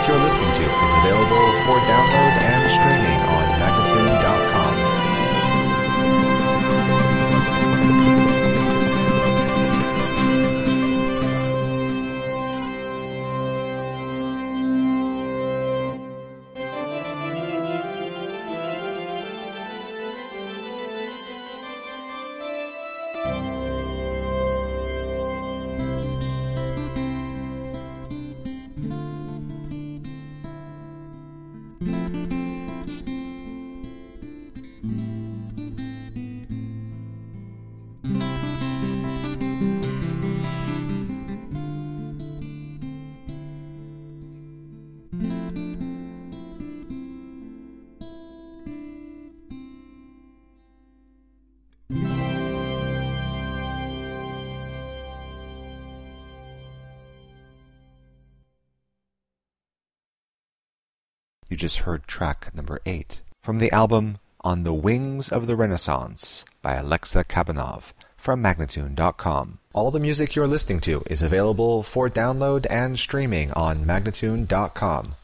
music you're listening to is available for download and streaming on Magnatune.com. You just heard track number 8 from the album On the Wings of the Renaissance by Alexa Kabanov from Magnatune.com. All the music you're listening to is available for download and streaming on Magnatune.com.